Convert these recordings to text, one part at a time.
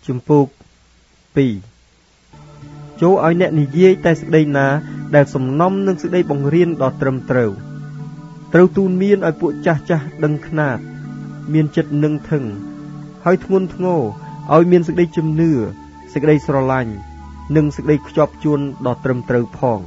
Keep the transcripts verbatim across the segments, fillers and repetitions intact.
ជំពូកពីរចូលឲ្យអ្នកនិយាយតែសេចក្តីណាដែលសំណុំនឹងសេចក្តីបង្រៀនដ៏ត្រឹមត្រូវត្រូវទូនមានឲ្យពួកចាស់ចាស់ដឹងខ្នាតមានចិត្តនឹងធឹងហើយធ្ងន់ធ្ងរឲ្យមានសេចក្តីជំនឿសេចក្តីស្រឡាញ់និងសេចក្តីខ្ជាប់ខ្ជួនដ៏ត្រឹមត្រូវផង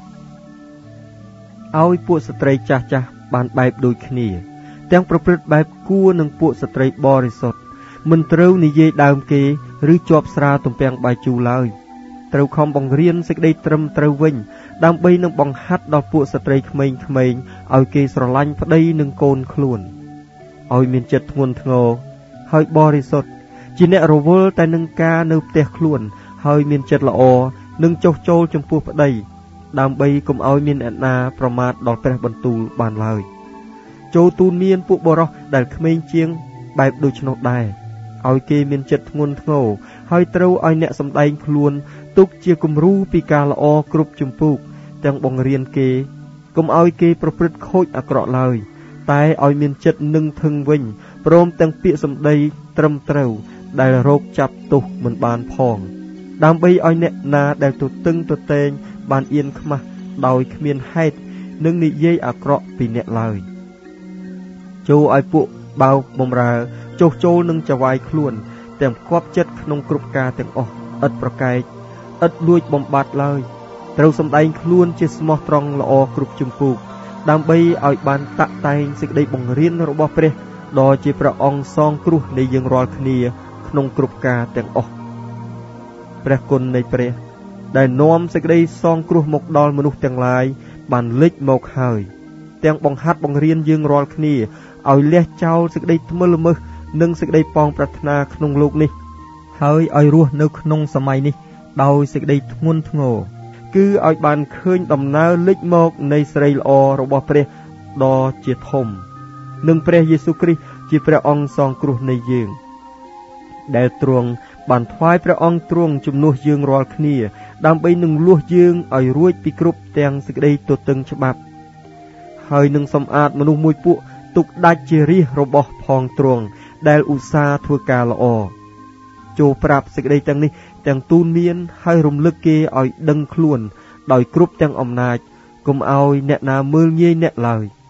ឲ្យពួកស្ត្រីចាស់ចាស់បានបែបដូចគ្នាទាំងប្រព្រឹត្តបែបគួរនឹងពួកស្ត្រីបរិសុទ្ធមិនត្រូវនិយាយដើមគេឬជាប់ស្រាទំពាំងបាយជូរឡើយត្រូវខំបង្រៀនសេចក្តីត្រឹមត្រូវវិញដើម្បីនឹងបង្ហាត់ដល់ពួកស្ត្រីក្មេងៗឲ្យគេស្រឡាញ់ប្តីនិងកូនខ្លួនឲ្យមានចិត្តធ្ងន់ធ្ងរហើយបរិសុទ្ធជាអ្នករវល់តែនឹងការនៅផ្ទះខ្លួនហើយមានចិត្តល្អនឹងចុះចូលចំពោះប្តីដើម្បីកុំឲ្យមានអ្នកណាប្រមាថដល់ព្រះបន្ទូលបានឡើយចូលទូនមានពួកបរិសុទ្ធដែលក្មេងជាងបែបដូច្នោះដែរឲ្យគេមានចិត្តធ្ងន់ធ្ងរហើយត្រូវឲ្យអ្នកសម្ដែងខ្លួនទុកជាគំរូពីការល្អគ្រប់ចម្ពោះទាំងបង្រៀនគេកុំឲ្យគេប្រព្រឹត្តខូចអាក្រក់ឡើយតែឲ្យមានចិត្តនឹងធឹងវិញព្រមទាំងពាក្យសម្ដីត្រឹមត្រូវដែលរោគចាប់ទោសមិនបានផងដើម្បីឲ្យអ្នកណាដែលទទឹងទតែងបានអៀនខ្មាស់ដោយគ្មានហេតុនឹងនិយាយអាក្រក់ពីអ្នកឡើយចូលឲ្យពួកបោកបំរើចុះចូលនឹងចវាយខ្លួនទាំងផ្គាប់ចិត្តក្នុងគ្រប់ការទាំងអស់ឥតប្រកែកឥតលួចបំបត្តិឡើយត្រូវសម្ដែងខ្លួនជាស្មោះត្រង់ល្អគ្រប់ចម្ពោះដើម្បីឲ្យបានតាក់តែងសេចក្តីបង្រៀនរបស់ព្រះដ៏ជាព្រះអង្គសងគ្រោះនៃយើងរាល់គ្នាក្នុងគ្រប់ការទាំងអស់ព្រះគុណនៃព្រះដែលនាំសេចក្តីសងគ្រោះមកដល់មនុស្សទាំងឡាយបានលេចមកហើយទាំងបង្ហាត់បង្រៀនយើងរាល់គ្នាឲ្យលះចោលសេចក្តីថ្មិលល្មើសនិងសេចក្តីប៉ងប្រាថ្នាក្នុងលោកនេះហើយឲ្យរស់នៅក្នុងសម័យនេះដោយសេចក្តីធ្ងន់ធ្ងរគឺឲ្យបានឃើញដំណើរលេចមកនៃសេរីល្អរបស់ព្រះដ៏ជាធំនិងព្រះយេស៊ូវគ្រីស្ទជាព្រះអង្គសងគ្រោះនៃយើងដែលទ្រង់បានថ្វាយព្រះអង្គទ្រង់ជំនួសយើងរាល់គ្នាដើម្បីនឹងលាស់យើងឲ្យរួចពីគ្រប់ទាំងសេចក្តីទទឹងច្បាប់ហើយនឹងសម្អាតមនុស្សមួយពួកទុកដាច់ជារាជរបស់ផងទ្រង់ដែលឧស្សាហ៍ធ្វើការល្អចូលប្រាប់សេចក្តីទាំងនេះទាំងទូនមានហើយរំលឹកគេឲ្យដឹងខ្លួនដោយគ្រប់ទាំងអំណាចកុំឲ្យអ្នកណាមើលងាយអ្នកឡើយ